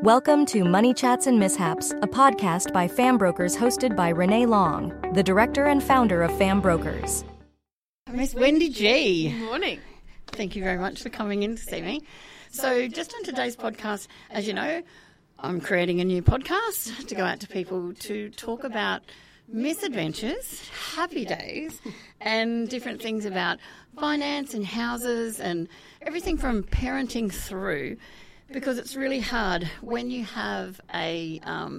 Welcome to Money Chats and Mishaps, a podcast by Fam Brokers hosted by Renee Long, the director and founder of Fam Brokers. Miss Wendy G. Good morning. Thank you very much for coming in to see me. So just on today's podcast, as you know, I'm creating a new podcast to go out to people to talk about misadventures, happy days, and different things about finance and houses and everything from parenting through, because it's really hard when you have a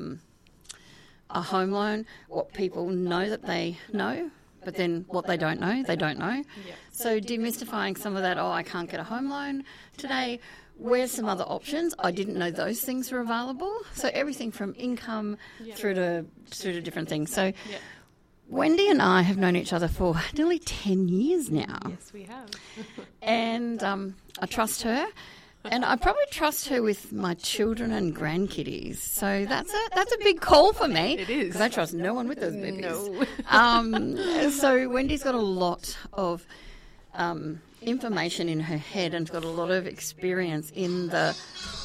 home loan, what people know that they know, but then what they don't know, they don't know. Yeah. So demystifying some of that, I can't get a home loan today. Where's some other options? I didn't know those things were available. So everything from income through to different things. So Wendy and I have known each other for nearly 10 years now. Yes, we have. And I trust her. And I probably trust her with my children and grandkiddies. So that's a big call for me. It is. Because I trust no one with those babies. No. So Wendy's got a lot of information in her head and got a lot of experience in the...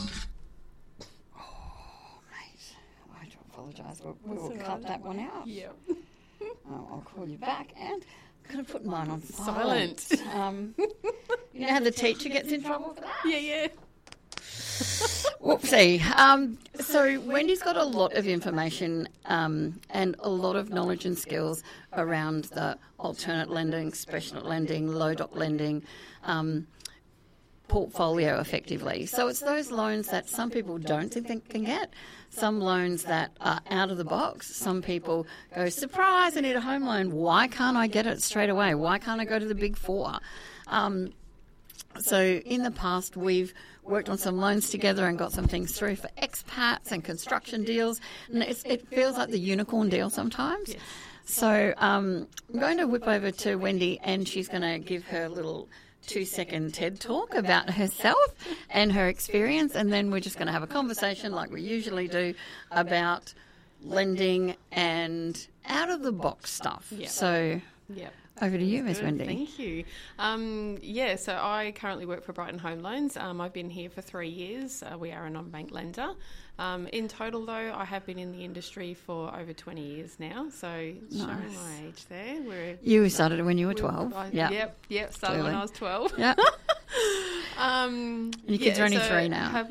Oh, mate, I do apologise. We will cut that one out. Yeah. I'll call you back. And I'm going to put mine on silent. Silent. You know how the teacher gets in trouble for that? Yeah. Whoopsie. So Wendy's got a lot of information and a lot of knowledge and skills around the alternate lending, special lending, low doc lending, portfolio effectively. So it's those loans that some people don't think they can get, some loans that are out of the box. Some people go, surprise, I need a home loan. Why can't I get it straight away? Why can't I go to the Big Four? So in the past, we've worked on some loans together and got some things through for expats and construction deals. And it feels like the unicorn deal sometimes. Yes. So I'm going to whip over to Wendy and she's going to give her little 2-second TED talk about herself and her experience. And then we're just going to have a conversation like we usually do about lending and out-of-the-box stuff. Yep. So... Yep. Over to you, Ms. Good, Wendy. Thank you. So I currently work for Brighton Home Loans. I've been here for 3 years. We are a non-bank lender. In total, though, I have been in the industry for over 20 years now. So showing my age there. You started when you were 12. Yep. Started when I was 12. Yeah. And your kids are only 3 now.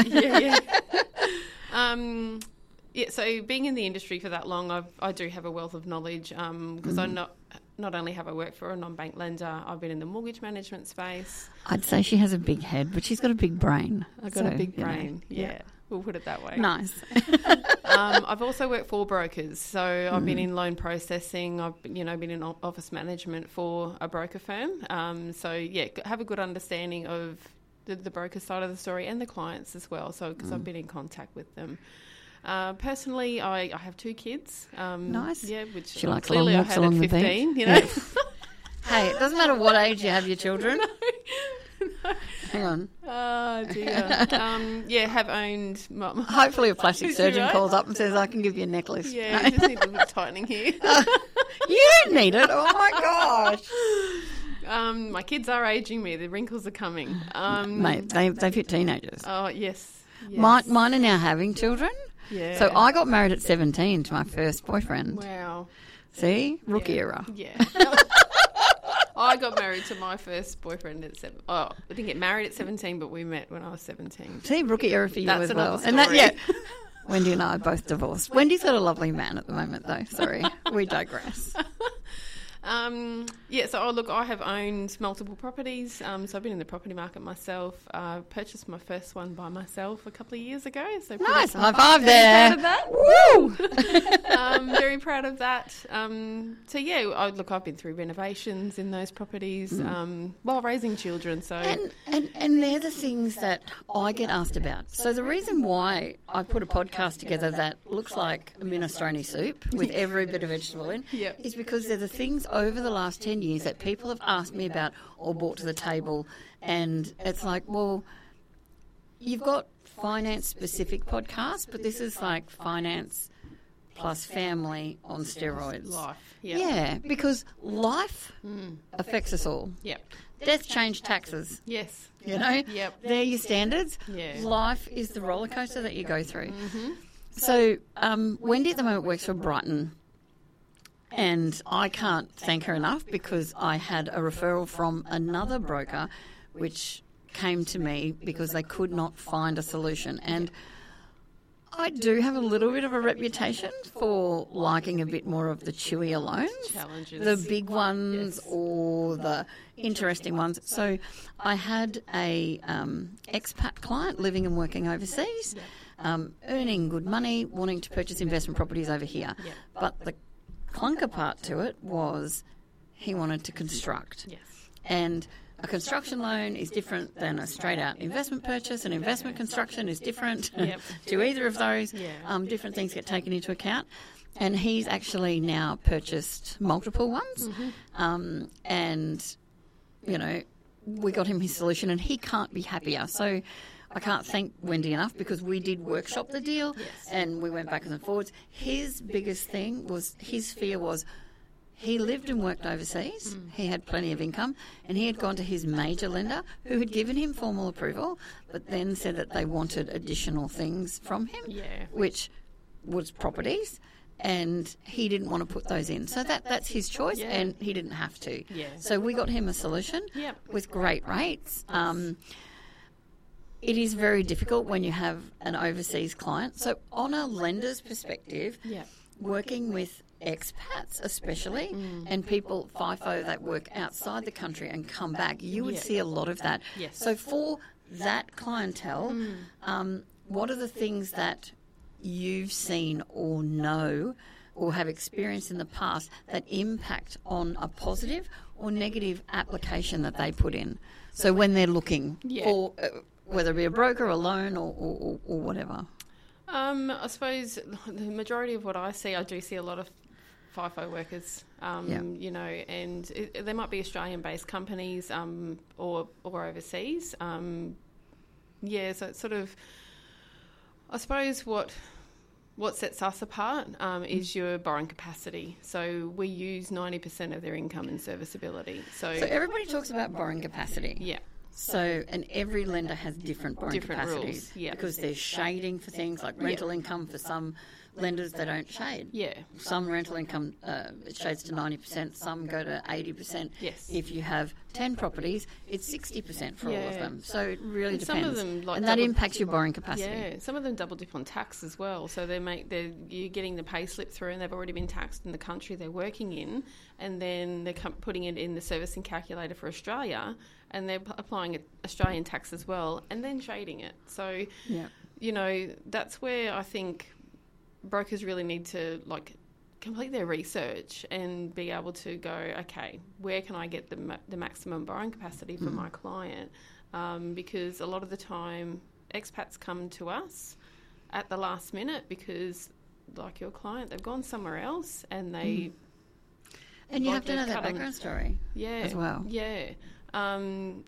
So being in the industry for that long, I do have a wealth of knowledge because I not only have I worked for a non-bank lender, I've been in the mortgage management space. I'd say she has a big head, but she's got a big brain. I've got a big brain, We'll put it that way. Nice. I've also worked for brokers, so I've been in loan processing. I've been in office management for a broker firm. Have a good understanding of the broker side of the story and the clients as well. So because I've been in contact with them. Personally, I have 2 kids. Nice. Yeah, which she likes clearly long walks I had along at 15. the beach. You know. Hey, it doesn't matter what age you have your children. No. Hang on. Oh dear. Have owned. Hopefully, a plastic surgeon right? calls up and says, "I can give you a necklace." Yeah, I just need a little tightening here. You don't need it. Oh my gosh. My kids are aging me. The wrinkles are coming. Mate, they've hit teenagers. Oh yes. Mine are now having children. Yeah. So I got married at 17 to my first boyfriend. Wow. See? Rookie era. Yeah. I got married to my first boyfriend at 7. Oh, I didn't get married at 17, but we met when I was 17. See, rookie era for you That's as well. another story. Wendy and I are both divorced. Wendy's got a lovely man at the moment, though. Sorry, we digress. I have owned multiple properties. So I've been in the property market myself. Purchased my first one by myself a couple of years ago. So nice, high five there. Woo! Very proud of that. I've been through renovations in those properties while raising children. So and they're the things that I get asked about. So the reason why I put a podcast together that looks like a minestrone soup with every bit of vegetable in is because they're the things over the last 10 years that people have asked me about or brought to the table, and it's like, well, you've got finance-specific podcasts, but this is like finance plus family on steroids. Life. Yeah, because life affects us all. Yep. death, change, taxes. Yes. You know? Yep. They're your standards. Yeah. Life is the roller coaster that you go through. So Wendy at the moment works for Brighton, and I can't thank her enough because I had a referral from another broker which came to me because they could not find a solution. And I do have a little bit of a reputation for liking a bit more of the chewier loans. Challenges. The big ones or the interesting ones. So I had a expat client living and working overseas, earning good money, wanting to purchase investment properties over here. Yeah. But the clunker part to it was he wanted to construct. Yes. And a construction loan is different than a straight-out investment purchase. An investment construction is different to either of those. Yeah. Different things get taken into account. And he's actually now purchased multiple ones. And, you know, we got him his solution and he can't be happier. So I can't thank Wendy enough because we did workshop the deal and we went backwards and forwards. His biggest thing was, his fear was, he lived and worked overseas. He had plenty of income and he had gone to his major lender who had given him formal approval but then said that they wanted additional things from him, which was properties, and he didn't want to put those in. So that's his choice and he didn't have to. So we got him a solution with great rates. It is very difficult when you have an overseas client. So on a lender's perspective, working with expats especially and people FIFO that work outside the country and come back, you would see a lot of that. So for that clientele, what are the things that you've seen or know or have experienced in the past that impact on a positive or negative application that they put in? So when they're looking for whether it be a broker, a loan or whatever. I suppose the majority of what I see, I do see a lot of FIFO workers, you know, and they might be Australian-based companies or overseas. So it's sort of, I suppose what sets us apart is your borrowing capacity. So we use 90% of their income in serviceability. So everybody talks about borrowing capacity. Yeah. So, and every lender has different borrowing capacities. Rules, because there's shading for things like rental income. For some lenders, they don't shade. Some rental income it shades to 90%, some go to 80%. If you have 10 properties, it's 60% for all of them. So it really depends. Some of them, and that impacts your borrowing capacity. Some of them double dip on tax as well. So you're getting the pay slip through and they've already been taxed in the country they're working in, and then they're putting it in the servicing calculator for Australia, and they're applying Australian tax as well, and then shading it. So, you know, that's where I think brokers really need to complete their research and be able to go, okay, where can I get the maximum borrowing capacity for my client? Because a lot of the time expats come to us at the last minute because, like your client, they've gone somewhere else and they... And you have to know that background story as well. And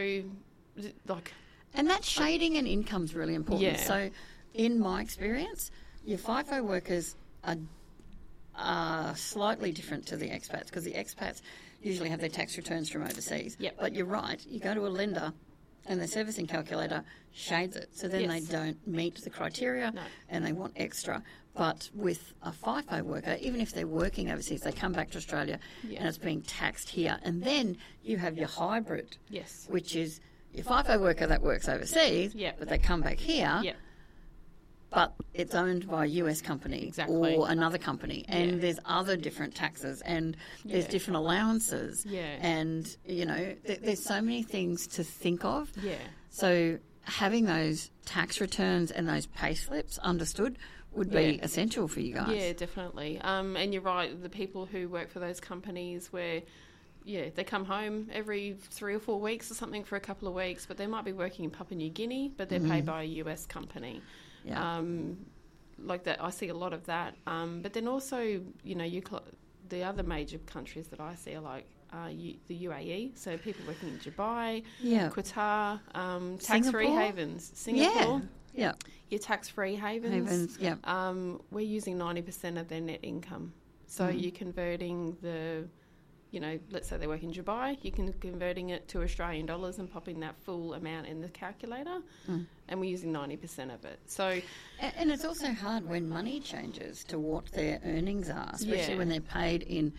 that shading and income's really important. So in my experience, your FIFO workers are slightly different to the expats because the expats usually have their tax returns from overseas. But you're right, you go to a lender and the servicing calculator shades it, so then they don't meet the criteria and they want extra. But with a FIFO worker, even if they're working overseas, they come back to Australia and it's being taxed here. And then you have your hybrid, which is your FIFO worker that works overseas, but they come back here, but it's owned by a US company or another company. And there's other different taxes and there's different allowances. And, you know, there's so many things to think of. So having those tax returns and those pay slips understood would be essential for you guys. Yeah, definitely. And you're right, the people who work for those companies where, they come home every 3 or 4 weeks or something for a couple of weeks, but they might be working in Papua New Guinea, but they're paid by a US company. Like that, I see a lot of that. But then also, you know, the other major countries that I see are like the UAE, so people working in Dubai, Qatar, tax-free havens, Singapore. Your tax-free havens. We're using 90% of their net income. So you're converting the let's say they work in Dubai, you can converting it to Australian dollars and popping that full amount in the calculator, and we're using 90% of it. So, and it's also hard when money changes to what their earnings are, especially when they're paid in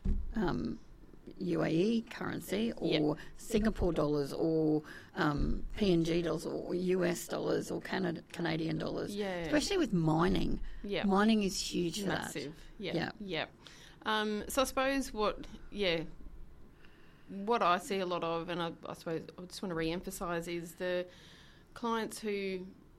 UAE currency or Singapore dollars or PNG dollars or US dollars or Canadian dollars. Yeah. Especially with mining. Yeah. Mining is huge for Massive. that. Yeah. So I suppose what I see a lot of, and I suppose I just want to re-emphasise, is the clients who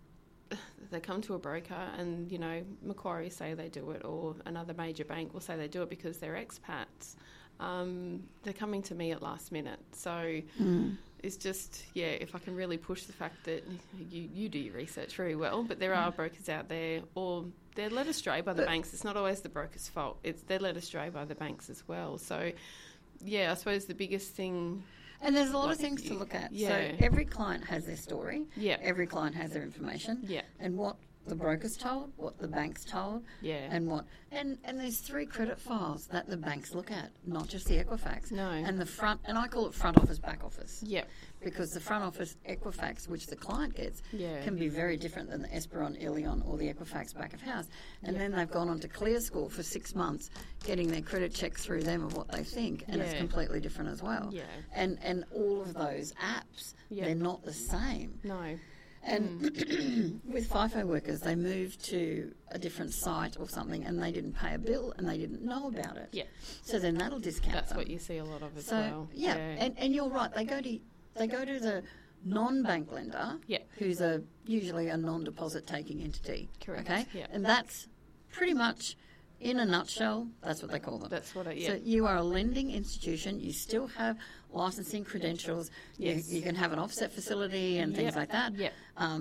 they come to a broker and, Macquarie say they do it, or another major bank will say they do it because they're expats. They're coming to me at last minute. So it's just, if I can really push the fact that you do your research very well, but there are brokers out there, or they're led astray by the banks. It's not always the broker's fault. They're led astray by the banks as well. So, I suppose the biggest thing... And there's a lot of things to look at. Yeah. So every client has their story. Yeah. Every client has their information. Yeah. And what the broker's told, what the bank's told, and what... And there's 3 credit files that the banks look at, not just the Equifax. No. And the front... And I call it front office, back office. Yeah. Because the front office Equifax, which the client gets, can be very different than the Esperon, Ilion or the Equifax back of house. And then they've gone on to ClearScore for 6 months, getting their credit check through them of what they think, and it's completely different as well. Yeah. And all of those apps, they're not the same. No. And with FIFO workers, they moved to a different site or something, and they didn't pay a bill, and they didn't know about it. Yeah. So then that'll discount That's them. what you see a lot of as So, well. And you're right. They go to the non-bank lender, who's usually a non-deposit taking entity. Correct. Okay. Yeah. And that's pretty much, in a nutshell, that's what they call them. That's what So you are a lending institution. You still have licensing credentials. Yes. You can have an offset facility and things like that. Yeah.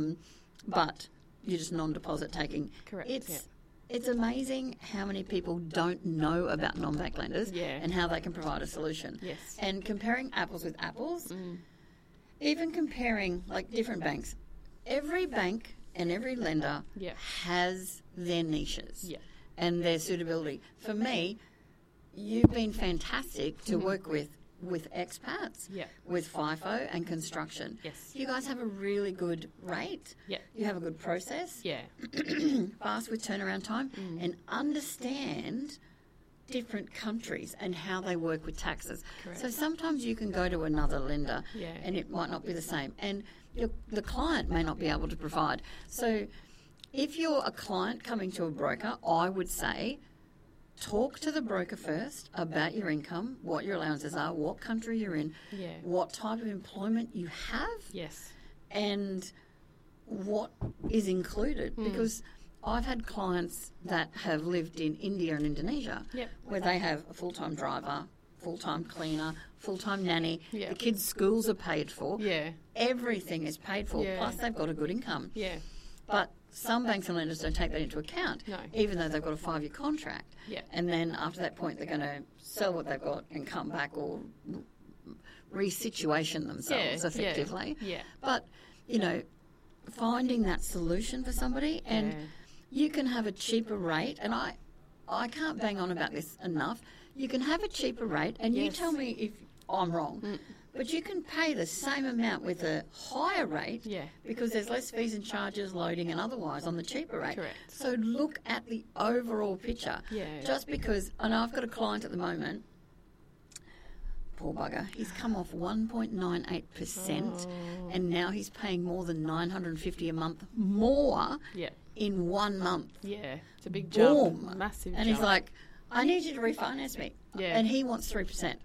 But you're just non-deposit taking. Correct. It's amazing how many people don't know about non-bank lenders and how they can provide a solution. Yes. And comparing apples with apples, even comparing like different banks, every bank and every lender has their niches and their suitability. For me, you've been fantastic to work with expats, with FIFO and construction. Yes. You guys have a really good rate. Yeah. You have a good process. Yeah. Fast with turnaround time and understand different countries and how they work with taxes. Correct. So sometimes you can go to another lender and it might not be the same. And the client may not be able to provide. So if you're a client coming to a broker, I would say talk to the broker first about your income, what your allowances are, what country you're in, what type of employment you have, and what is included. Because I've had clients that have lived in India and Indonesia where they have a full-time driver, full-time cleaner, full-time nanny. The kids' schools are paid for. Everything is paid for, plus they've got a good income. But some banks and lenders don't take that into account, even though they've got a 5-year contract. And then after that point, they're going to sell what they've got and come back or resituation themselves effectively. But, finding that solution for somebody, and you can have a cheaper rate, and I can't bang on about this enough. You can have a cheaper rate, and you tell me if I'm wrong. But you can pay the same amount with a higher rate because there's less fees and charges, loading and otherwise on the cheaper rate. Correct. So look at the overall picture. Just because, I know I've got a client at the moment, poor bugger, he's come off 1.98% and now he's paying more than $950 a month more in 1 month. It's a big jump. Boom. Massive and jump. He's like, I need you to refinance me. And he wants 3%.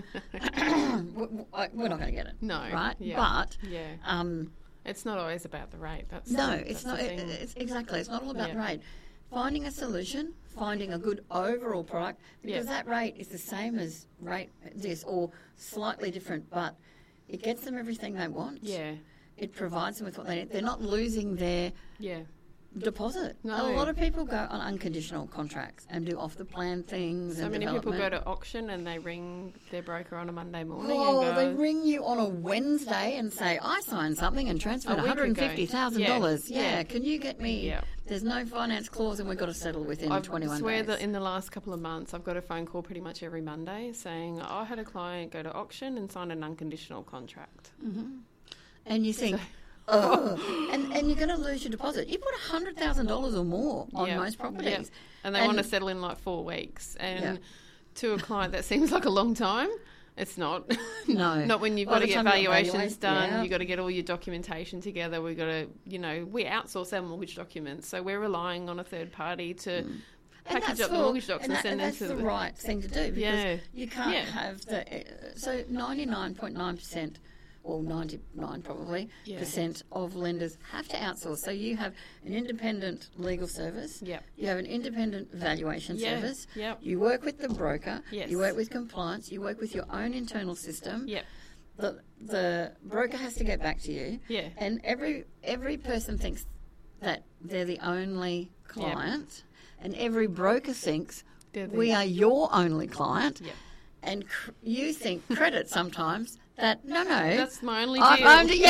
We're not going to get it. No. Right? But it's not always about the rate. It's not. It's exactly. It's not all about the rate. Finding a solution, finding a good overall product, because that rate is the same as rate this or slightly different, but it gets them everything they want. It provides them with what they need. They're not losing their deposit. No. A lot of people go on unconditional contracts and do off-the-plan things. So many people go to auction and they ring their broker on a Monday morning. They ring you on a Wednesday and say, I signed something and transferred $150,000. Can you get me There's no finance clause and we've got to settle within 21 days. I swear that in the last couple of months I've got a phone call pretty much every Monday saying I had a client go to auction and sign an unconditional contract. Mm-hmm. And you think, and you're going to lose your deposit. You put $100,000 or more on most properties. Yep. And they want to settle in like 4 weeks. And to a client that seems like a long time. It's not. No. Not when you've got to get valuations done. Yeah. You've got to get all your documentation together. We've got to, we outsource our mortgage documents. So we're relying on a third party to package up the mortgage docs and send them to them. That's the right thing to do because you can't have the... So 99.9%, or 99 probably, percent of lenders have to outsource. So you have an independent legal service. Yep. You have an independent valuation service. Yep. You work with the broker. Yes. You work with compliance. You work with your own internal system. Yep. The broker has to get back to you. Yeah. And every person thinks that they're the only client, and every broker thinks we are your only client. Yep. And you think credit sometimes that no, that's my only deal. I'm only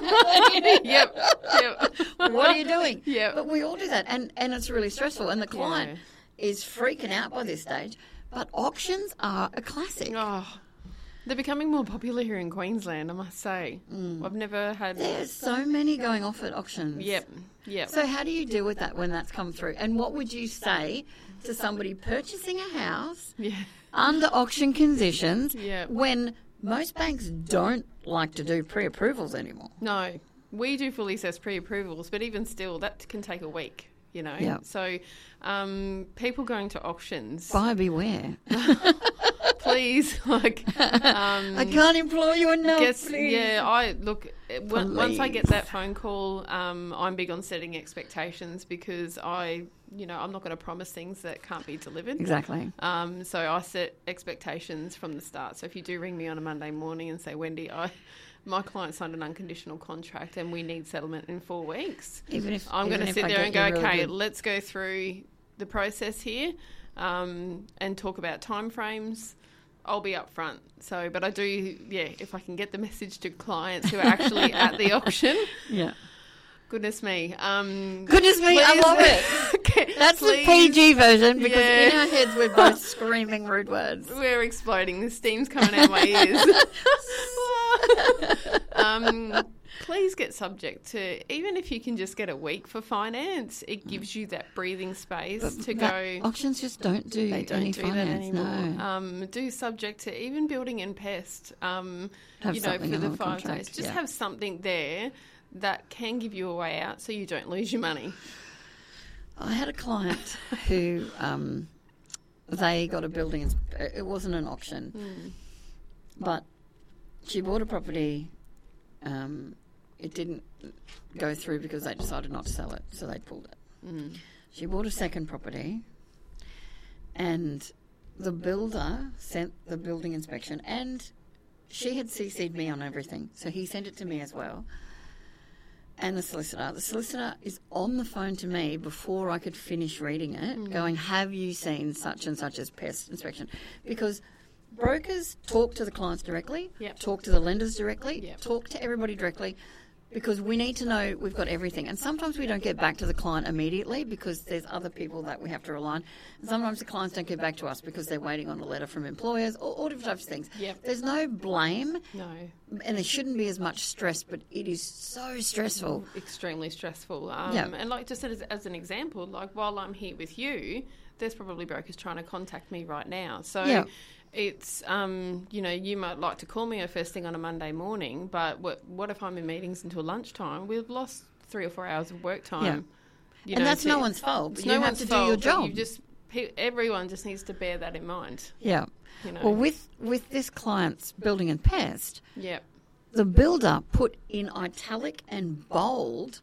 Yep. What are you doing? Yep. But we all do that, and it's really stressful. And the client is freaking out by this stage. But auctions are a classic. Oh, they're becoming more popular here in Queensland, I must say. I've never had... There's so many going off at auctions. Yep. So how do you deal with that when that's come through? And what would you say to somebody purchasing a house under auction conditions when most banks don't like to do pre-approvals anymore? No. We do fully assessed pre-approvals, but even still, that can take a week, Yep. So people going to auctions... Buyer beware. Please, I can't implore you enough, please. Yeah, once I get that phone call, I'm big on setting expectations because I'm not going to promise things that can't be delivered. Exactly. So I set expectations from the start. So if you do ring me on a Monday morning and say, Wendy, my client signed an unconditional contract and we need settlement in 4 weeks, I'm going to sit there and go, okay, let's go through the process here and talk about timeframes. I'll be up front. So, but I do, if I can get the message to clients who are actually at the auction. Yeah. Goodness me. Goodness me, I love it. That's the PG version because in our heads we're both screaming rude words. We're exploding. The steam's coming out of my ears. Please get subject to, even if you can just get a week for finance, it gives you that breathing space to go. Auctions just don't do any do finance, that anymore. No. Do subject to even building and pest, for the 5 days. Just have something there that can give you a way out so you don't lose your money. I had a client who they got a building. It wasn't an auction, but she bought a property. It didn't go through because they decided not to sell it, so they pulled it. She bought a second property, and the builder sent the building inspection, and she had CC'd me on everything, so he sent it to me as well. And the solicitor is on the phone to me before I could finish reading it, going, have you seen such and such as pest inspection? Because brokers talk to the clients directly, talk to the lenders directly, talk to everybody directly, because we need to know we've got everything. And sometimes we don't get back to the client immediately because there's other people that we have to rely on. And sometimes the clients don't get back to us because they're waiting on a letter from employers or all different types of things. There's no blame. No. And there shouldn't be as much stress, but it is so stressful. Extremely stressful. And just as an example, while I'm here with you, there's probably brokers trying to contact me right now. So it's, you might like to call me first thing on a Monday morning, but what if I'm in meetings until lunchtime? We've lost 3 or 4 hours of work time. And that's no one's fault. But you have to do your job. Everyone just needs to bear that in mind. Yeah. Well, with this client's building and pest, the builder put in italic and bold,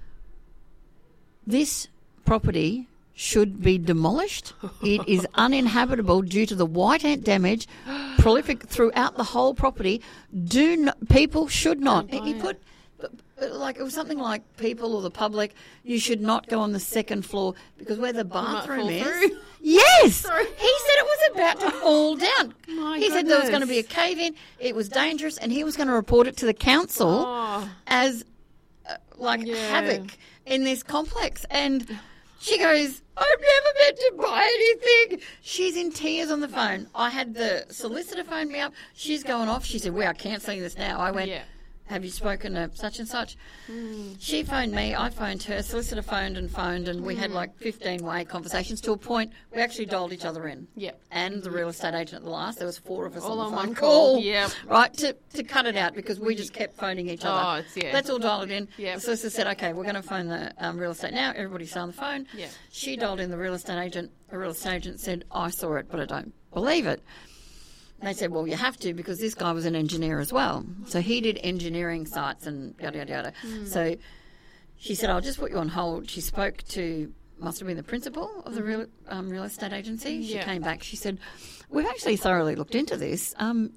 this property should be demolished. It is uninhabitable due to the white ant damage, prolific throughout the whole property. People should not. He put, it was something like people or the public, you should not go on the second floor because where the bathroom is. Yes! Sorry. He said it was about to fall down. He said there was going to be a cave-in, it was dangerous, and he was going to report it to the council as havoc in this complex. And she goes, I've never meant to buy anything. She's in tears on the phone. I had the solicitor phone me up. She's going off. She said, we are cancelling this now. I went, have you spoken to such and such? She phoned me. I phoned her. Solicitor phoned, and we had like 15-way conversations to a point we actually dialed each other in. Yep. And the real estate agent at the last. There was 4 of us all on the phone one call. Yep. Right, to cut it out because we just kept phoning each other. Let's all dial it in. Yep. The solicitor said, okay, we're going to phone the real estate now. Everybody stay on the phone. Yep. She dialed in the real estate agent. The real estate agent said, I saw it, but I don't believe it. They said, well, you have to because this guy was an engineer as well. So he did engineering sites and yada, yada, yada. So she said, I'll just put you on hold. She spoke to, must have been the principal of the real estate agency. She came back. She said, we've actually thoroughly looked into this.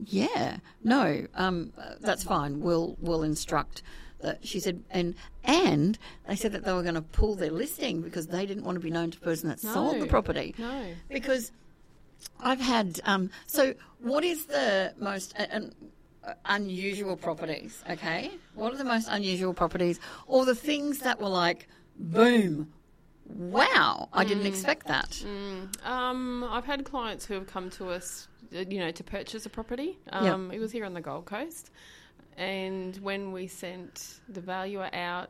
That's fine. We'll instruct. She said, and they said that they were going to pull their listing because they didn't want to be known to the person that sold the property. No. Because I've had, so what is the most unusual properties, okay? What are the most unusual properties or the things that were like, boom, wow, I didn't expect that? I've had clients who have come to us, to purchase a property. It was here on the Gold Coast. And when we sent the valuer out,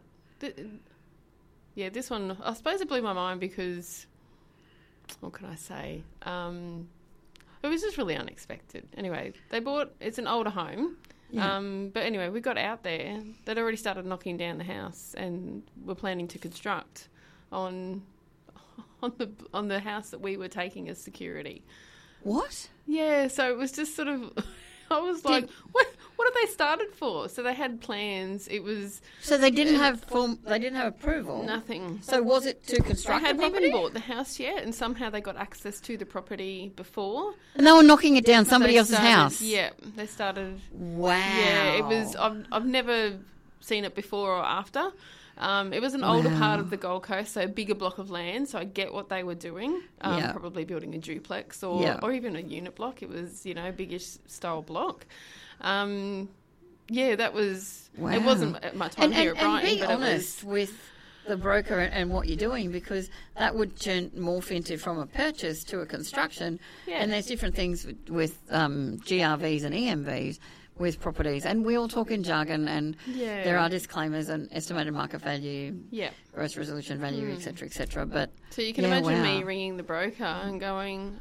this one, I suppose it blew my mind because, what can I say? It was just really unexpected. Anyway, it's an older home. But anyway, we got out there. They'd already started knocking down the house and were planning to construct on the house that we were taking as security. What? Yeah, so it was just sort of... I was like, what have they started for? So they had plans. It was... So they didn't have approval? Nothing. So was it to construct the property? They hadn't even bought the house yet, and somehow they got access to the property before. And they were knocking it down somebody else's house? Yeah, they started... Wow. Yeah, it was... I've never seen it before or after. It was an older part of the Gold Coast, so a bigger block of land, so I get what they were doing, probably building a duplex or even a unit block. It was, a biggish style block. That was... Wow. It wasn't much on here at Brighton. And be honest with the broker and what you're doing, because that would morph into from a purchase to a construction, and there's different things with GRVs and EMVs with properties, and we all talk in jargon, and there are disclaimers and estimated market value, gross resolution value, etc., etc. But so you can imagine me ringing the broker and going,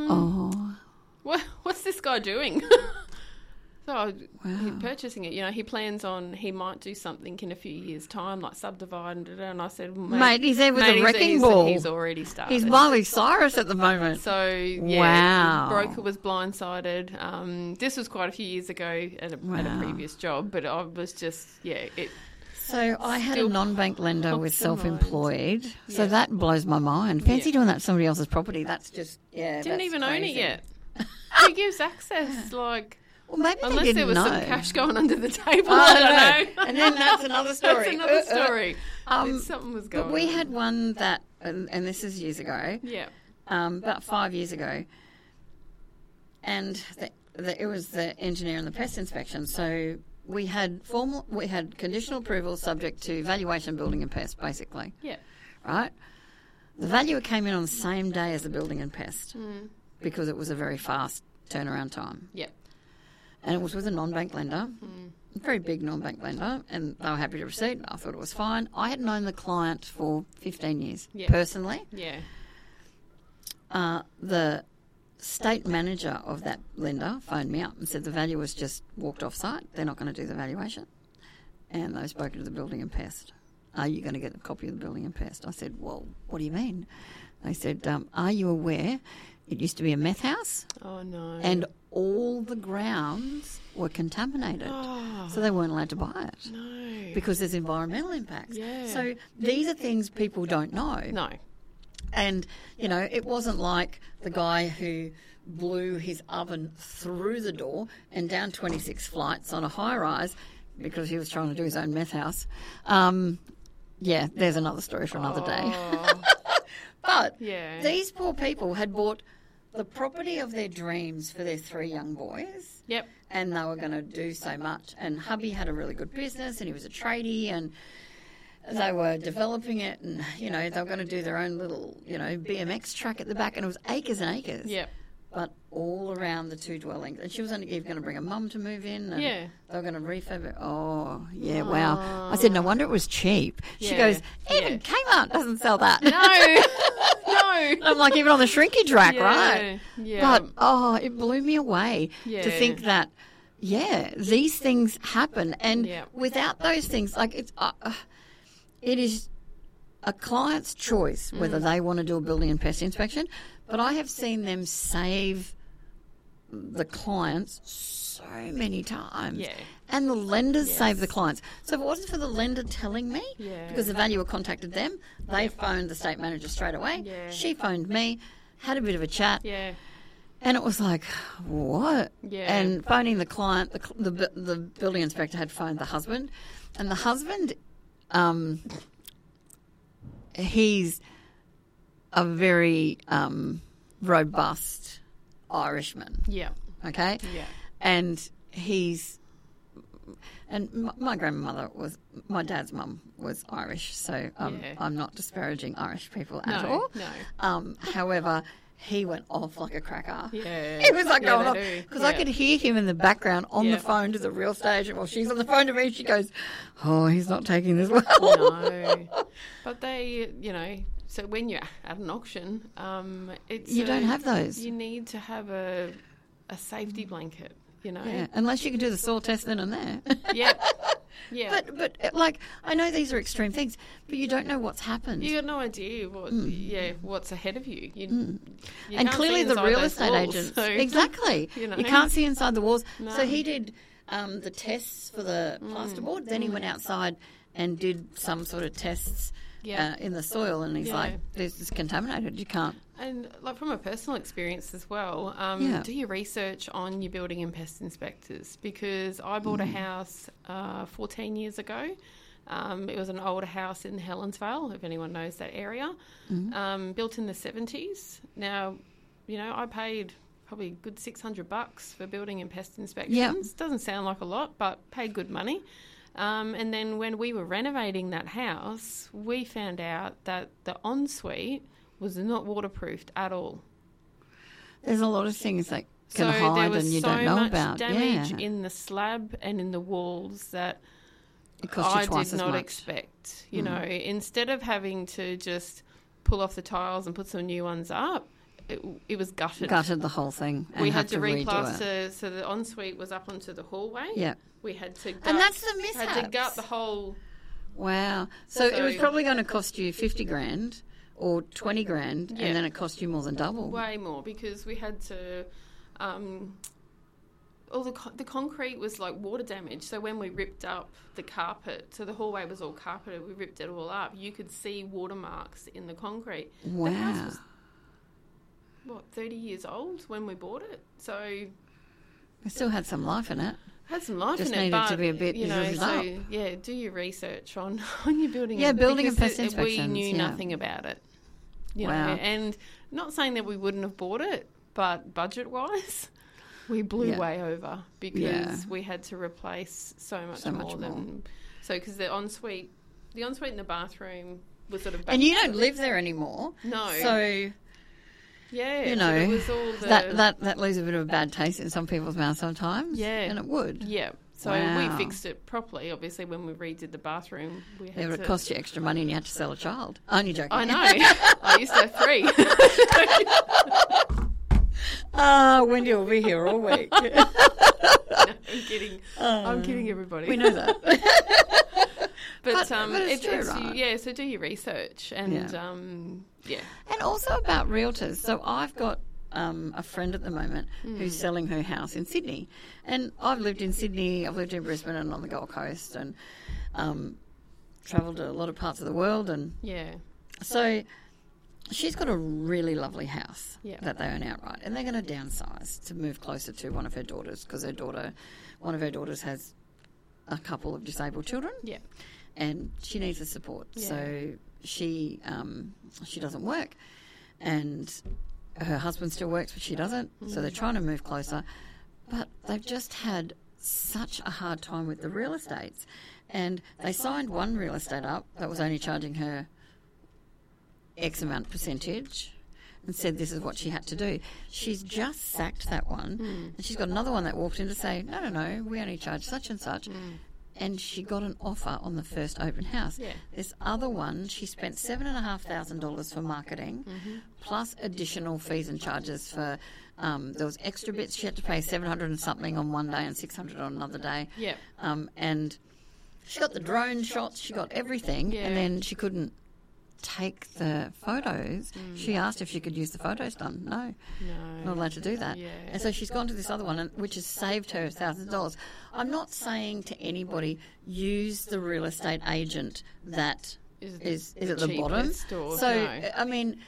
what's this guy doing? So he's purchasing it. He plans on he might do something in a few years' time, like subdivide. And I said, mate, he's there with a wrecking ball. He's already started. He's Miley Cyrus at the moment. So the broker was blindsided. This was quite a few years ago at a previous job, but I was just So I had a non-bank lender with self-employed, so that blows my mind. Fancy doing that to somebody else's property. That's just didn't even own it yet. Who gives access? Well, maybe unless there was some cash going under the table, I don't know. And then that's another story. That's another story. Something was going on. But we had one that, and this is years ago. Yeah. About 5 years ago. And it was the engineer and the pest inspection. So we had conditional approval subject to valuation, building and pest, basically. Yeah. Right? The valuer came in on the same day as the building and pest because it was a very fast turnaround time. Yeah. And it was with a non-bank lender, a very big non-bank lender, and they were happy to proceed. I thought it was fine. I had known the client for 15 years, personally. Yeah. The state manager of that lender phoned me up and said the valuer's just walked off site. They're not going to do the valuation. And they've spoken to the building and pest. Are you going to get a copy of the building and pest? I said, well, what do you mean? They said, are you aware it used to be a meth house? Oh, no. And all the grounds were contaminated. So they weren't allowed to buy it. No. Because there's environmental impacts. Yeah. So these are things people don't know. No. And, it wasn't like the guy who blew his oven through the door and down 26 flights on a high-rise because he was trying to do his own meth house. There's another story for another day. But these poor people had bought the property of their dreams for their 3 young boys. Yep. And they were going to do so much. And hubby had a really good business, and he was a tradie, and they were developing it, and, you know, they were going to do their own little, you know, BMX track at the back, and it was acres and acres. Yep. But all around the 2 dwellings. And she was only even going to bring a mum to move in. And Yeah. they were going to refurb it. Oh, yeah, wow. I said, no wonder it was cheap. She goes, even Kmart doesn't sell that. No. I'm like, even on the shrinkage rack, right? Yeah. But, it blew me away Yeah. to think that, these things happen. And without those things, like, it is a client's choice whether they want to do a building and pest inspection. But I have seen them save the clients so many times. Yeah. And the lenders save the clients. So if it wasn't for the lender telling me, because the valuer contacted them, they phoned the estate manager straight away. Yeah. She phoned me, had a bit of a chat. Yeah. And it was like, what? Yeah. And phoning the client, the building inspector had phoned the husband. And the husband, he's a very robust Irishman. Yeah. Okay? Yeah. And my grandmother my dad's mum was Irish, so I'm not disparaging Irish people at all. No. However, he went off like a cracker. Yeah. He was like going off. do. Because I could hear him in the background on the phone to the real estate agent while she's on the phone to me. She goes, oh, he's not taking this well. No. But they, you know, so when you're at an auction, You don't have those. You need to have a safety blanket, you know. Yeah, unless you can do the soil test then and there. Yeah. Yeah. But like, I know these are extreme things, but you don't know what's happened. You got no idea what's ahead of you. You And can't clearly see the inside real those estate walls, agents, so- exactly. You know. You can't see inside the walls. No. So he did the tests for the plasterboard. Then he went outside and did some sort of tests in the soil, and he's like, "This is contaminated. You can't." And like from a personal experience as well, do your research on your building and pest inspectors, because I bought a house 14 years ago. It was an older house in Helensvale, if anyone knows that area, built in the 70s. Now, you know, I paid probably a good $600 for building and pest inspections. Doesn't sound like a lot, but paid good money. And then when we were renovating that house, we found out that the ensuite was not waterproofed at all. There's a lot of things that can there hide was and you so don't know much about. damage in the slab and in the walls that It cost you I twice did as not much. expect. You know, instead of having to just pull off the tiles and put some new ones up, it was gutted. Gutted the whole thing. And We had to redo it. replaster, so the ensuite was up onto the hallway. Yeah. We had to gut, And that's the had to gut mishaps. the whole. Wow. So it was So- probably going to cost you 50 grand or 20 grand, Yeah. and then it cost you more than double. Way more, because we had to. All the concrete was like water damage. So when we ripped up the carpet, so the hallway was all carpeted, we ripped it all up. You could see watermarks in the concrete. Wow. The house was 30 years old when we bought it. So It still had some life in it. had some life Just in it, needed but to be a bit you know, zhuzhed so up. do your research on your building. Yeah, building and because pest inspections, We knew yeah. nothing about it. You Wow. know, and not saying that we wouldn't have bought it, but budget wise, we blew Yeah. way over because Yeah. we had to replace so much So much more than because the ensuite in the bathroom was sort of And you don't live there anymore. No. So, yeah, you but know, it was all the, that leaves a bit of a bad taste in some people's mouths sometimes. Yeah. And it would. yeah. So Wow. we fixed it properly. Obviously, when we redid the bathroom, we had It would to. cost you extra money and you had to sell a child. Only joking. I know. I used to have 3. Wendy will be here all week. No, I'm kidding. I'm kidding everybody. We know that. But, but it's true, right? Yeah, so do your research and yeah. And also about realtors. So I've got a friend at the moment who's selling her house in Sydney. And I've lived in Sydney, I've lived in Brisbane and on the Gold Coast and travelled to a lot of parts of the world. And Yeah. so she's got a really lovely house Yeah. that they own outright. And they're going to downsize to move closer to one of her daughters because one of her daughters has a couple of disabled children. Yeah. And she needs the support. Yeah. So she doesn't work, and her husband still works, but she doesn't, so they're trying to move closer. But they've just had such a hard time with the real estates. And they signed one real estate up that was only charging her X amount percentage and said this is what she had to do. She's just sacked that one. And she's got another one that walked in to say, no, we only charge such and such. And she got an offer on the first open house. Yeah. This other one, she spent $7,500 for marketing, plus additional fees and charges for, there was extra bits. She had to pay $700 and something on one day and $600 on another day. Yeah. And she got the drone shots, she got everything, and then she couldn't take the photos. She asked if she could use the photos done. No, not allowed to do that. Yeah. And so she's gone to this other one, which has saved her $1,000. I'm not saying to anybody use the real estate agent that is at the bottom. I mean,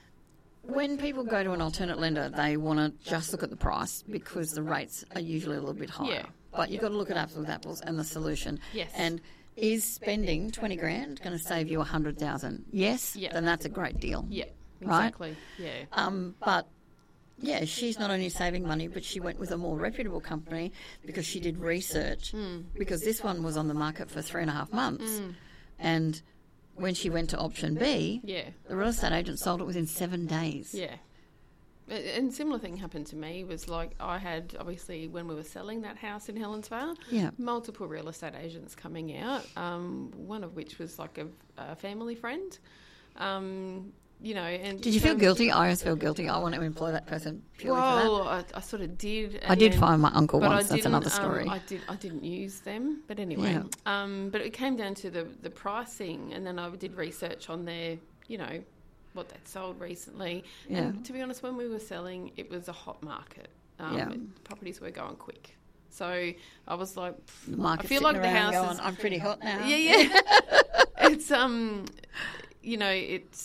when people go to an alternate lender, they want to just look at the price because the rates are usually a little bit higher. Yeah. But you've got to look at apples with apples and the solution. Yes. And is spending $20,000 going to save you $100,000? Yes. Yeah. Then that's a great deal. Yeah. Right? Exactly. Yeah. But yeah, she's not only saving money, but she went with a more reputable company because she did research. Because this one was on the market for 3.5 months, and when she went to option B, the real estate agent sold it within 7 days. Yeah. And similar thing happened to me was like I had, obviously, when we were selling that house in Helensvale, multiple real estate agents coming out, one of which was like a family friend. You know, and did you feel guilty? I always feel guilty. I want to employ that person purely for that. I sort of did. I did find my uncle once. That's another story. I didn't use them, but anyway. Yeah. But it came down to the pricing, and then I did research on their, you know, what they'd sold recently. Yeah. And to be honest, when we were selling, it was a hot market. Properties were going quick. So I was like, I feel like the house is... I'm pretty hot now. Yeah. It's, you know,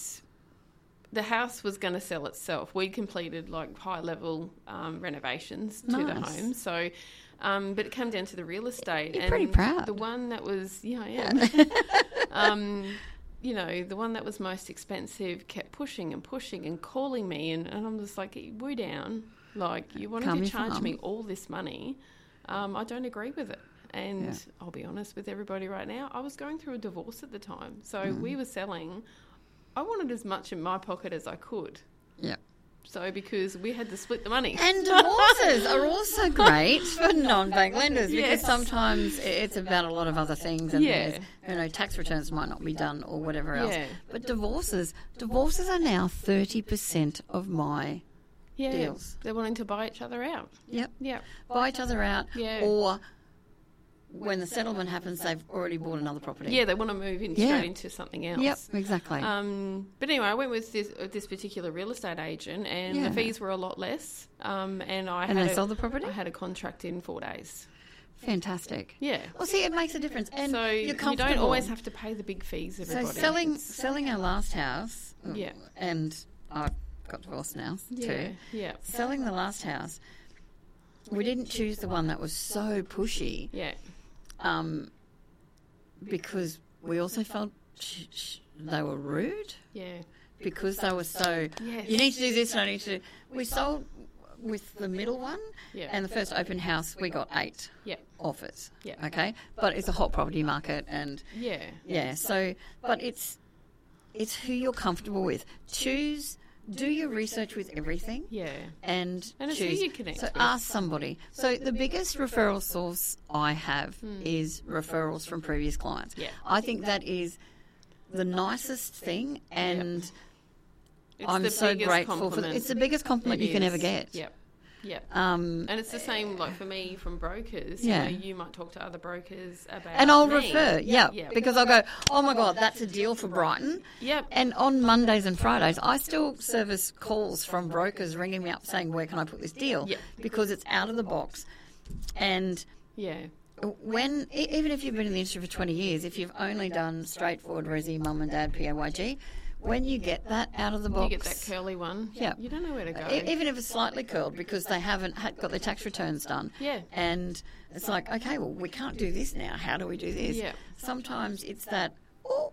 the house was going to sell itself. We completed like high-level renovations to the home. So, but it came down to the real estate. You're pretty proud. The one that was, I am. You know, the one that was most expensive kept pushing and calling me, and I'm just like, woo down. Like, you wanted to charge me all this money. I don't agree with it. And I'll be honest with everybody right now, I was going through a divorce at the time. So we were selling. I wanted as much in my pocket as I could. Yeah. So because we had to split the money. And divorces are also great for non-bank lenders because sometimes it's about a lot of other things and there's, you know, tax returns might not be done or whatever else. But divorces are now 30% of my deals. They're wanting to buy each other out. Yep. Buy each other out or... when the settlement happens, they've already bought another property. Yeah, they want to move straight into something else. Yep, exactly. But anyway, I went with this particular real estate agent, and the fees were a lot less. And they sold the property? I had a contract in 4 days. Fantastic. Yeah. Well, see, it makes a difference. And so you're comfortable. You don't always have to pay the big fees, everybody. So selling our last house, and I've got divorced now too. Yeah. Selling the last house, we didn't choose the one that was so pushy. Yeah. Because we also felt they were rude. Yeah. Because they were so, you need to do this and I need to do... We sold with the middle one and the first open house we got 8 offers. Yeah. Okay? But it's a hot property market and... Yeah. So, but it's who you're comfortable with. Do your research with everything. Yeah. And it's choose. who you connect with. Ask somebody. So the biggest referral source I have is referrals from previous clients. Yeah. I think that is the nicest thing and I'm so grateful for it. It's the biggest compliment you can ever get. Yep. Yeah. And it's the same, like for me, from brokers. You know, you might talk to other brokers about and I'll refer, because I'll go, oh my God, that's a deal for Brighton. Yep. And on Mondays and Fridays, I still service calls from brokers ringing me up saying, where can I put this deal? Yep. Because it's out of the box. And when, even if you've been in the industry for 20 years, if you've only done straightforward resi, mum and dad, PAYG, when you get that out of the box... You get that curly one. Yeah. You don't know where to go. Even if it's slightly curled because they haven't got their tax returns done. Yeah. And it's like, okay, well, we can't do this now. How do we do this? Yeah. Sometimes it's that,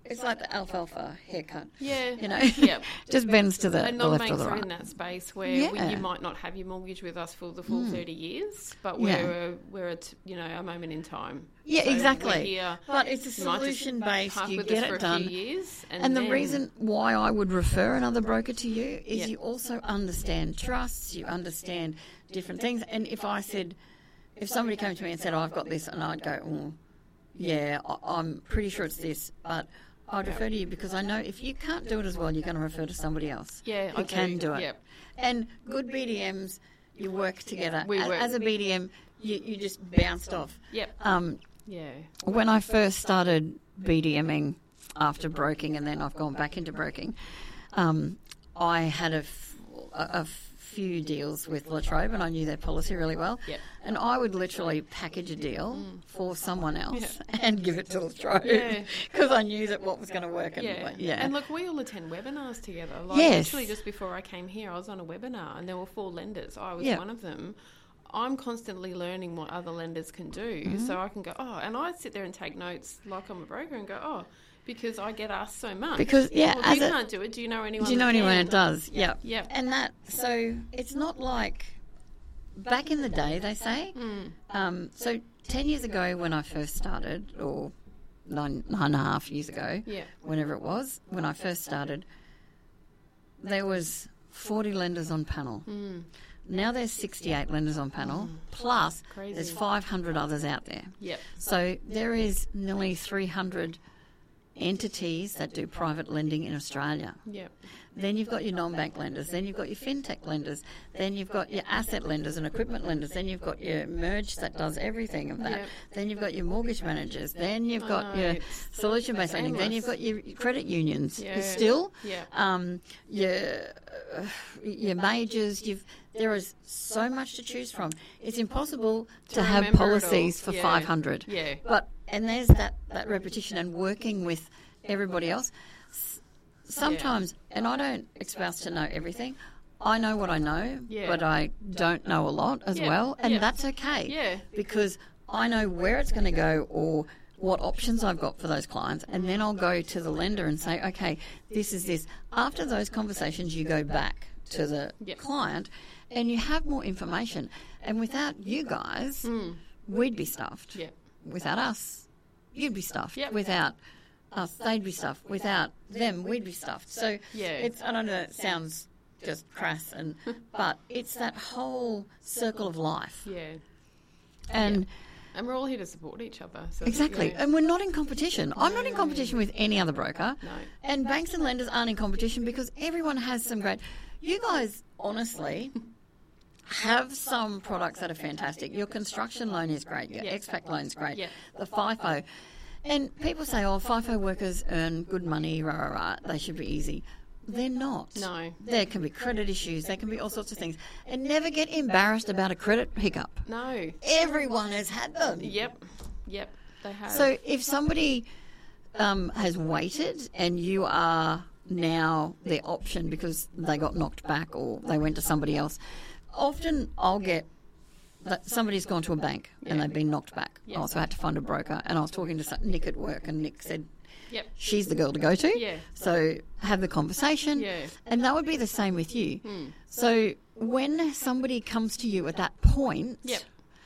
it's like the alfalfa haircut. Yeah. You know, Yep. just bends to the And left or non-banks the are right. in that space where Yeah. you might not have your mortgage with us for the full 30 years, but Yeah. we're at, a moment in time. Yeah, So exactly. we're here. But it's a You might just solution based. park You with get us for it a done. few years, And the then- reason why I would refer another broker to you is Yeah. you also understand trusts, you understand different things. And if somebody came to me and said, I've got this, and I'd go, oh, yeah, I'm pretty sure it's this, but I'd refer to you because I know if you can't do it as well, you're going to refer to somebody else Yeah, who I can do it. Yep. And good BDMs, you work together. We work. As a BDM, you just bounced off. Yep. Yeah. When I first started BDMing after broking, and then I've gone back into broking, I had a few deals with La Trobe, and I knew their policy really well. Yep. And I would literally package a deal for someone else and give it to La Trobe Yeah. because I knew that what was going to work. And Yeah. And look, we all attend webinars together. Like Yes. literally just before I came here, I was on a webinar and there were 4 lenders. I was Yeah. one of them. I'm constantly learning what other lenders can do. Mm-hmm. So I can go, and I sit there and take notes like I'm a broker and go, because I get asked so much. Because, yeah, well, as you a- can't do it. Do you know anyone? Do you know that anyone can? that does? Yeah. Yep. And so it's not like back in the day, they say. So 10 years ago when I first started, or 9.5 years ago, Yeah. whenever it was, when I first started, there was 40 lenders on panel. Now there's 68 lenders on panel, plus Crazy. there's 500 others out there. Yep. So there is nearly 300 entities that do private lending in Australia. Yep. Then you've got your non-bank lenders. Then you've got your fintech lenders. Then you've got your asset lenders and equipment lenders. Then you've got your merge that does everything of that. Yep. Then you've got your mortgage managers. Then you've got know, your it's solution-based lending. Then you've endless. got your credit unions. Yeah. Still, Yeah. your majors. There is so much to choose from. It's impossible to have remember it all. policies for Yeah. 500. Yeah. And there's that repetition and working with everybody else. Sometimes, and I don't espouse to know everything. I know what I know, Yeah. but I don't know a lot as Yeah. well, and Yeah. that's okay. Yeah. Because I know where it's going to go or what options I've got for those clients, and then I'll go to the lender and say, okay, this is this. After those conversations, you go back to the Yep. client and you have more information. And without you guys, we'd be stuffed. Yep. Without us, you'd be stuffed. Yep. Without us, they'd be stuffed. Without them, we'd be stuffed. So Yeah. I don't know, it sounds just crass, but it's that whole circle of life. Yeah. And And we're all here to support each other. So, exactly. yeah. And we're not in competition. I'm not in competition with any other broker. No. And banks and lenders aren't in competition because everyone has some great... You guys, honestly... have some products that are fantastic. Your construction loan is great. Your Yeah. expat loan is great. Yeah. The FIFO. And people say, FIFO workers earn good money, rah, rah, rah. They should be easy. They're not. No. There can be credit issues. There can be all sorts of things. And never get embarrassed about a credit hiccup. No. Everyone has had them. Yep. They have. So if somebody has waited and you are now their option because they got knocked back or they went to somebody else, often I'll get that somebody's gone to a bank and Yeah. they've been knocked back. Yeah. I also had to find a broker, and I was talking to Nick at work, and Nick said, Yep. she's the girl to go to. Yeah. So have the conversation. Yeah. And that would be the same with you. So when somebody comes to you at that point, Yep.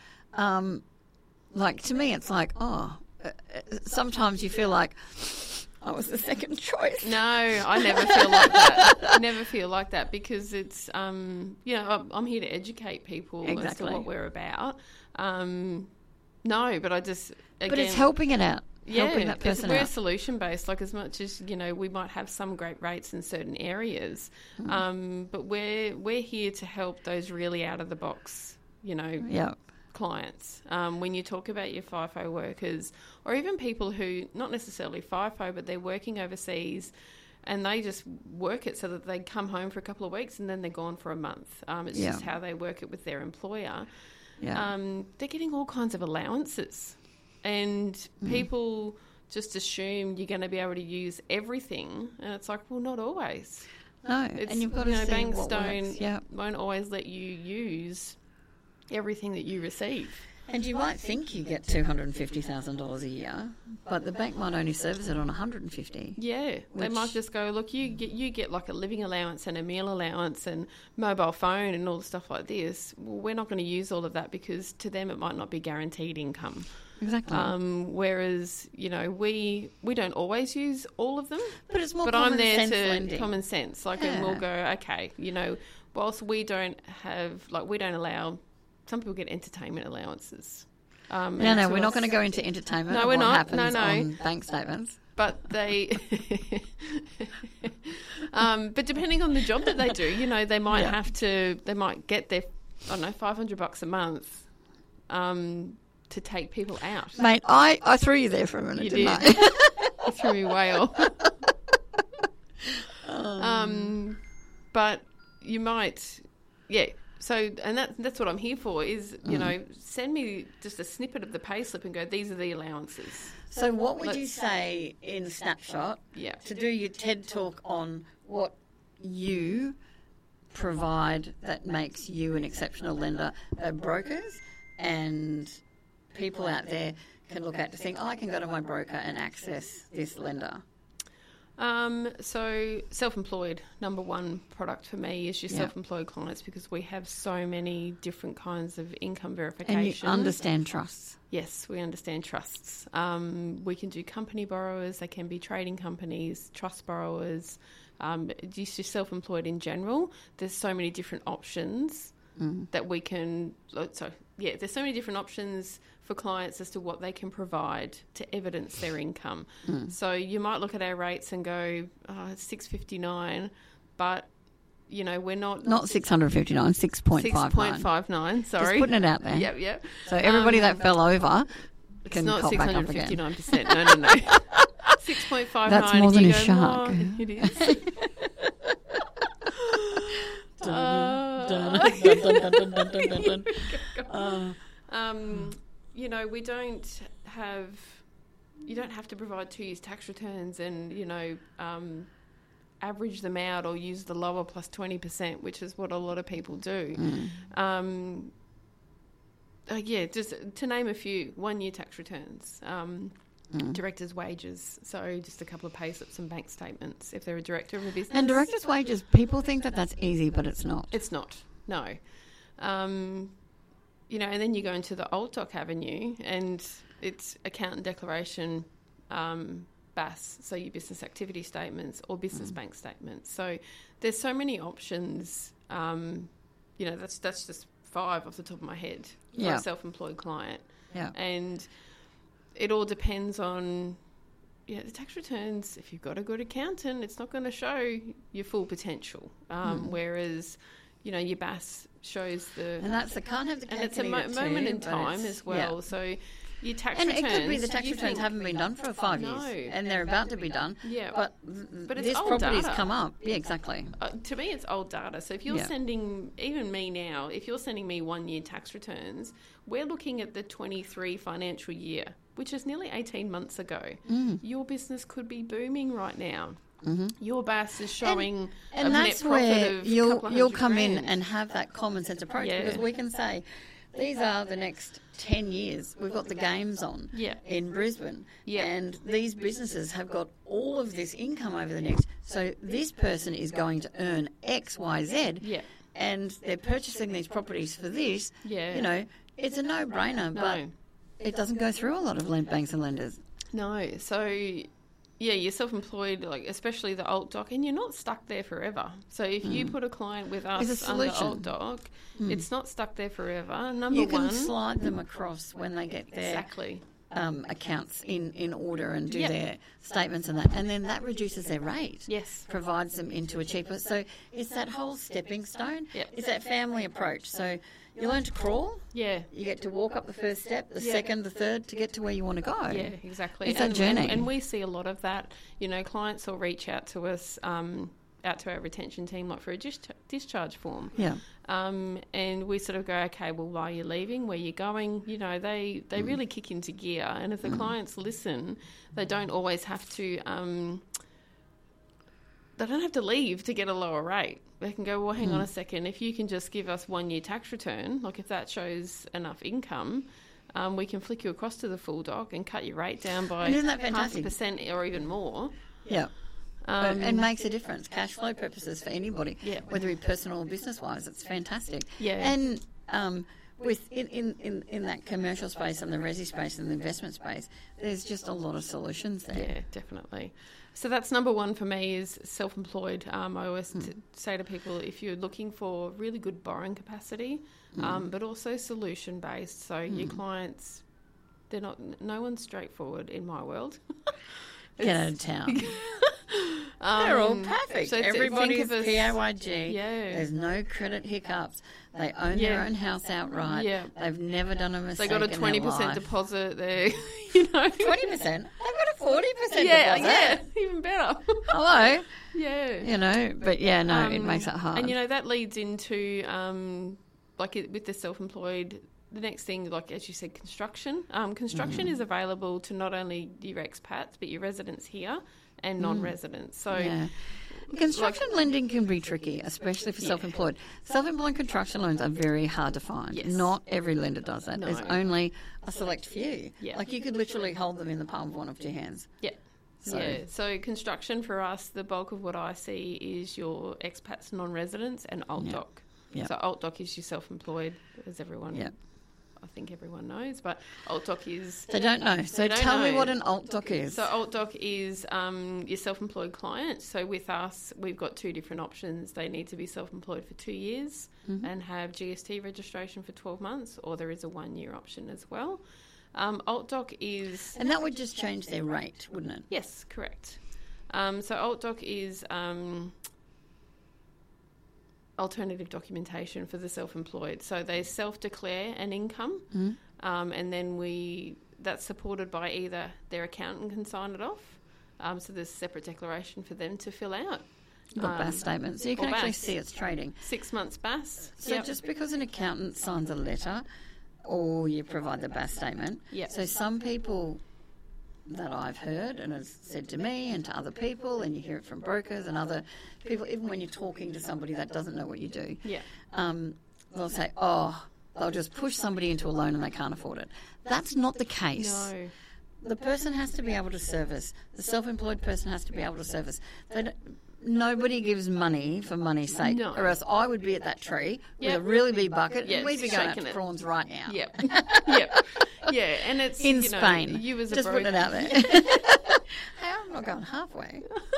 like to me, it's like, sometimes you feel like I was the second choice. No, I never feel like that. I never feel like that because it's, I'm here to educate people as to Exactly. what we're about. No, but I just, again. But it's helping it out. Helping that person we're out. solution based. Like as much as we might have some great rates in certain areas, but we're here to help those really out of the box, Yeah. clients. When you talk about your FIFO workers, or even people who not necessarily FIFO, but they're working overseas. And they just work it so that they come home for a couple of weeks and then they're gone for a month. It's Yeah. just how they work it with their employer. Yeah. They're getting all kinds of allowances. And people just assume you're going to be able to use everything. And it's like, well, not always. No. It's, And you've got to see banks what works. Yeah. won't always let you use everything that you receive. And you might think you get $250,000 a year, but the bank might only service it on $150,000. Yeah, they might just go, look, you get like a living allowance and a meal allowance and mobile phone and all the stuff like this. Well, we're not going to use all of that because to them it might not be guaranteed income. Exactly. Whereas, we don't always use all of them. But it's more common sense lending. Common sense. And we'll go, okay, whilst we don't allow, some people get entertainment allowances. No, we're not going to go into entertainment. No, we're not. Happens on bank statements. But they, but depending on the job that they do, they might they might get their, $500 a month, to take people out. Mate, I threw you there for a minute, didn't I? You threw me way off. But you might, So, and that's what I'm here for is, send me just a snippet of the payslip and go, these are the allowances. So what would you say in Snapshot to do your TED Talk on what you provide that makes you an exceptional lender? Brokers and people out there can look at to think, I can go to my broker and access this lender. So self-employed, number one product for me is your self-employed clients because we have so many different kinds of income verification. And you understand trusts. Yes, we understand trusts. We can do company borrowers, they can be trading companies, trust borrowers, just your self-employed in general. There's so many different options that we can, there's so many different options for clients as to what they can provide to evidence their income. So you might look at our rates and go, it's $659, but, we're not... Not $659, $6.59. $6.59, sorry. Just putting it out there. Yep. So everybody that fell over can not cop back up again. 659%, no. 6.59. That's more than a shark. It is. We don't have... You don't have to provide 2 years tax returns and, average them out or use the lower plus 20%, which is what a lot of people do. Just to name a few, 1 year tax returns, directors' wages, so just a couple of pay slips and bank statements if they're a director of a business. And directors' wages, people think that that's easy, but it's not. It's not, no. And then you go into the Old Doc Avenue and it's accountant declaration, BAS, so your business activity statements or business bank statements. So there's so many options. That's just 5 off the top of my head for a self-employed client. Yeah. And it all depends on, the tax returns. If you've got a good accountant, it's not going to show your full potential. Whereas, your BAS shows the... And that's the can't have the cake and it's a moment in time as well. So your tax returns... And it could be the tax returns haven't been done for 5 years. No. And they're about to be done. Yeah. But it's this old property's data. come up. Yeah, exactly. To me, it's old data. So if you're sending, even me now, if you're sending me 1 year tax returns, we're looking at the 23 financial year, which is nearly 18 months ago. Your business could be booming right now. Your BAS is showing and a that's net profit where of you'll come $200,000. in and have that common sense approach because we can say these are the next 10 years. We've got the games on in Brisbane and these businesses have got all of this income over the next. So this person is going to earn X, Y, Z and they're purchasing these properties for this. It's a no-brainer, but it doesn't go through a lot of banks and lenders. No, so... Yeah, you're self-employed, especially the Alt Doc, and you're not stuck there forever. So if you put a client with us under Alt Doc, it's not stuck there forever. You can slide them across when they get their accounts in order and do their statements and that, and then that reduces their rate. Yes, provides them into a cheaper. So it's that whole stepping stone. It's that family approach. So you learn to crawl. Yeah. You get to walk up the first step, the second, the third, to get to where you want to go. Yeah, exactly. It's a journey. And we see a lot of that. Clients will reach out to us, out to our retention team, like for a discharge form. Yeah. And we sort of go, okay, well, why are you leaving? Where are you going? They really kick into gear. And if the clients listen, they don't always have to... they don't have to leave to get a lower rate. They can go, well, hang on a second. If you can just give us 1 year tax return, like if that shows enough income, we can flick you across to the full doc and cut your rate down by And isn't that fantastic? 0.5% or even more. Yeah. And makes a difference. Cash flow purposes for anybody, whether it be personal or business-wise, it's fantastic. Yeah. And in that commercial space and the resi space and the investment space, there's just a lot of solutions there. Yeah, definitely. So that's number one for me is self-employed. I always say to people, if you're looking for really good borrowing capacity, but also solution-based, so your clients, no one's straightforward in my world. Get out of town. They're all perfect. So everybody's PAYG. Yeah. There's no credit hiccups. They own their own house outright. Yeah. They've never done a mistake. They got a 20% deposit there. 20%? They've got a 40% deposit. Yeah, even better. Hello. Yeah. But it makes it hard. And that leads into with the self-employed. The next thing, like as you said, construction. Construction is available to not only your expats but your residents here and non-residents. So, construction lending can be tricky, especially for self-employed. Self-employed construction loans are very hard to find. Yes. Not every lender does that. No. There's only a select few. Yeah. Like you could literally hold them in the palm of one of two hands. Yeah. So construction for us, the bulk of what I see is your expats, non-residents, and alt doc. Yeah. So alt doc is your self-employed, as everyone. Yeah. I think everyone knows, but alt doc is... They don't know. So tell me what an alt doc is. So alt doc is your self-employed client. So with us, we've got two different options. They need to be self-employed for 2 years and have GST registration for 12 months, or there is a 1-year option as well. Alt doc is... And that would just change their rate, wouldn't it? Yes, correct. So alt doc is... alternative documentation for the self-employed. So they self-declare an income and then that's supported by either their accountant can sign it off. So there's a separate declaration for them to fill out. You've got BAS statements. So you can actually see it's trading. 6 months BAS. So just because an accountant signs a letter or you provide the BAS statement, so some people that I've heard and has said to me and to other people, and you hear it from brokers and other people, even when you're talking to somebody that doesn't know what you do, they'll say, they'll just push somebody into a loan and they can't afford it. That's not the case. No. The person has to be able to service. The self-employed person has to be able to service. Nobody gives money for money's sake, or else I would be at that tree with a really big bucket and we'd be going out to prawns right now. Yeah, and it's in Spain. You as a just broker, putting it out there. Hey, I'm not going halfway.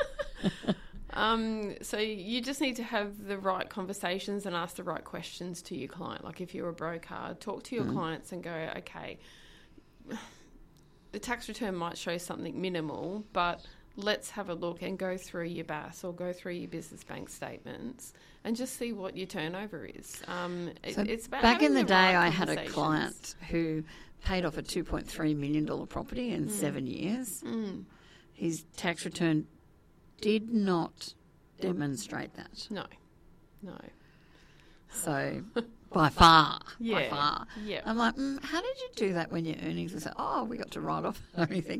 So you just need to have the right conversations and ask the right questions to your client. Like if you're a broker, talk to your clients and go, okay, the tax return might show something minimal, but let's have a look and go through your BAS or go through your business bank statements and just see what your turnover is. It's about back in the right day, I had a client who paid off a $2.3 million property in 7 years. His tax return did not demonstrate that. No. So, by far. Yeah. I'm like, how did you do that when your earnings were so, we got to write off only things.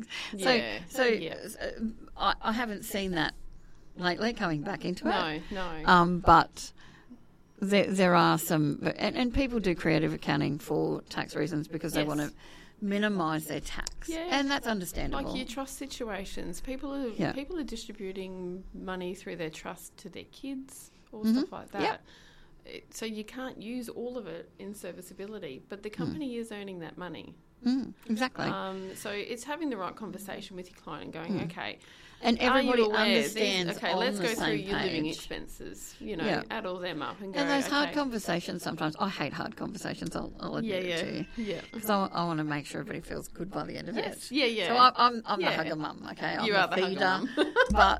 I haven't seen that lately coming back into it. No. But there are some, and people do creative accounting for tax reasons because they want to minimise their tax. Yeah. And that's understandable. Like your trust situations. People are distributing money through their trust to their kids or stuff like that. Yep. So you can't use all of it in serviceability, but the company is earning that money. Exactly. So it's having the right conversation with your client and going, okay, and everybody understands okay, on let's the go through same your living page. expenses, add all them up and go, and those hard conversations sometimes, I hate hard conversations, I'll admit it to you. Yeah. Because I want to make sure everybody feels good by the end of it. Yeah. So I'm the hugger mum, okay? I'm you the are the feeder, hugger mum. but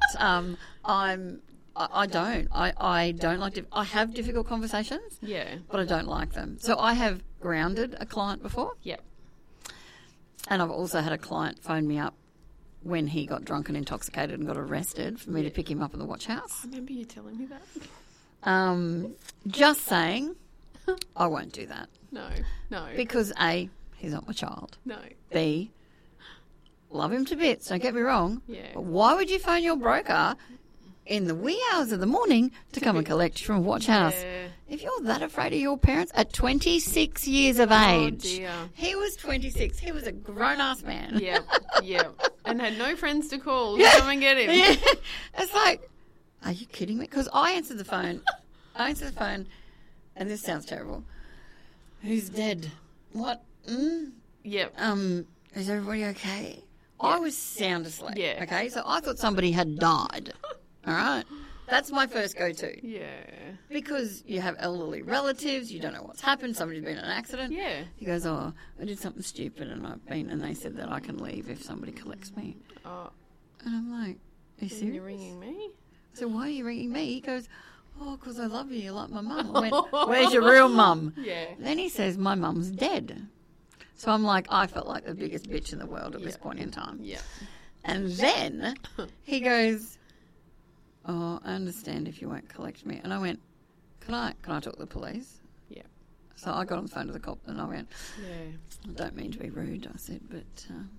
I don't like I have difficult conversations. Yeah. But I don't like them. So I have grounded a client before. Yep. And I've also had a client phone me up when he got drunk and intoxicated and got arrested for me to pick him up in the watch house. I remember you telling me that. Just saying, I won't do that. No. Because A, he's not my child. No. B, love him to bits, don't get me wrong. Yeah. But why would you phone your broker in the wee hours of the morning to come and collect from Watch House. Yeah. If you're that afraid of your parents at 26 years of age. Dear. He was 26. He was a grown-ass man. Yeah, yeah. And had no friends to call to come and get him. Yeah. It's like, are you kidding me? Because I answered the phone. And this sounds terrible. Who's dead? What? Yep. Is everybody okay? I was sound asleep. Yeah. Okay, so I thought somebody had died. All right? That's my first go-to. Yeah. Because you have elderly relatives, you don't know what's happened, somebody's been in an accident. Yeah. He goes, I did something stupid and they said that I can leave if somebody collects me. Oh, And I'm like, are you serious? you're ringing me? So why are you ringing me? He goes, because I love you, you're like my mum. I went, where's your real mum? Yeah. Then he says, my mum's dead. So I'm like, I felt like the biggest bitch in the world at this point in time. Yeah. And then he goes, I understand if you won't collect me. And I went, can I talk to the police? Yeah. So I got on the phone to the cop and I went, Yeah. I don't mean to be rude, I said, but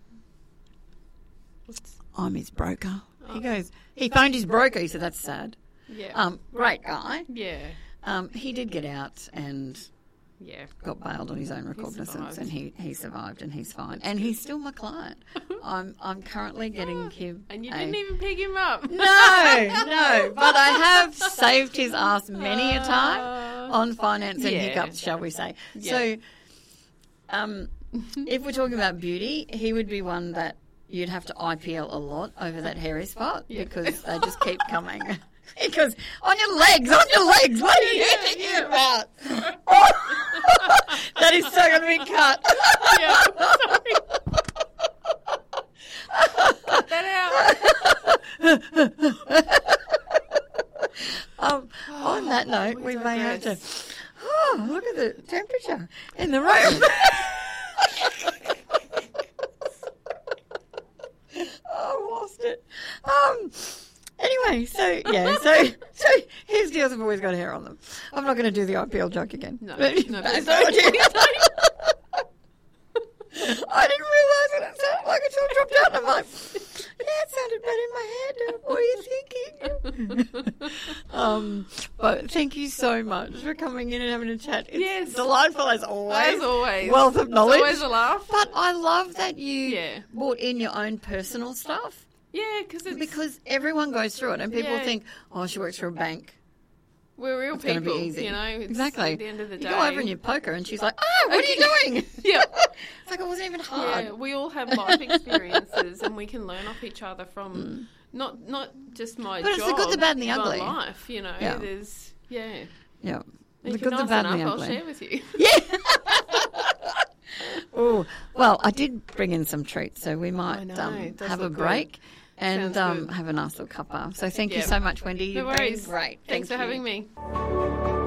I'm his broker. He goes, he phoned his broker. He said, that's sad. Yeah. Great guy. Yeah. He did get out and Yeah. got bailed on his own recognizance, survived. and he survived, and he's fine, and he's still my client. I'm currently getting him. And you didn't even pick him up. No, but I have saved his ass many a time on finance and Yeah. hiccups, shall we say? Yeah. So, if we're talking about beauty, he would be one that you'd have to IPL a lot over that hairy spot because they just keep coming. Because on your legs, what are you thinking about? That is so going to be cut. Yeah. Sorry. Cut that out. On that note, we we may have to. digress. Oh, look at the temperature in the room. I lost it. Anyway, so his deals have always got hair on them. I'm not going to do the IPL joke again. No, But- no, but please so don't. did- I didn't realise it. It sounded like it all dropped out. I'm like, yeah, it sounded better in my head. What are you thinking? But thank you so much for coming in and having a chat. It's Yes. delightful as always. As always. Wealth of knowledge. It's always a laugh. But I love that you Yeah. brought in your own personal stuff. Yeah, Because everyone goes through it, and people Yeah. think, she works for a bank. we're real It's going to people, be easy. you know. It's Exactly. At the end of the you day. go over and you poke her, and she's like, what are you doing? Yeah. It's like it wasn't even hard. Yeah, we all have life experiences, and we can learn off each other from not just my But job, it's the good, the bad, and the my ugly. life. You know, Yeah. there's Yeah. If The you're good, the nice bad, and the enough, I'll ugly. share with you. Yeah. Oh, well, I did bring in some treats, so we might I know, it does have a look good. break and Sounds good. have a nice little cuppa. So thank you Yeah. so much, Wendy. No You've been worries. great. Thanks Thank for you. having me.